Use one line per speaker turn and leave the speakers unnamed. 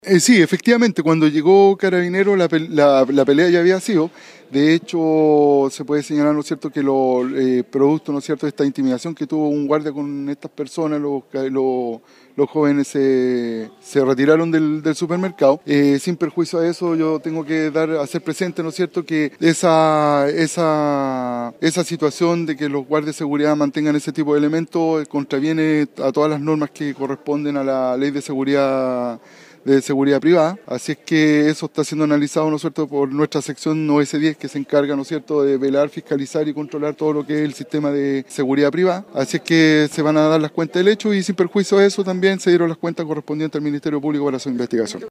Sí, efectivamente, cuando llegó Carabinero la pelea ya había sido. De hecho, se puede señalar, ¿no es cierto?, que producto, ¿no es cierto?, de esta intimidación que tuvo un guardia con estas personas, los jóvenes se retiraron del supermercado. Sin perjuicio a eso, yo tengo que hacer presente, ¿no es cierto?, que esa situación de que los guardias de seguridad mantengan ese tipo de elementos contraviene a todas las normas que corresponden a la ley de seguridad privada, así es que eso está siendo analizado, ¿no es cierto?, por nuestra sección OS10 que se encarga, ¿no es cierto?, de velar, fiscalizar y controlar todo lo que es el sistema de seguridad privada, así es que se van a dar las cuentas del hecho y sin perjuicio de eso también se dieron las cuentas correspondientes al Ministerio Público para su investigación.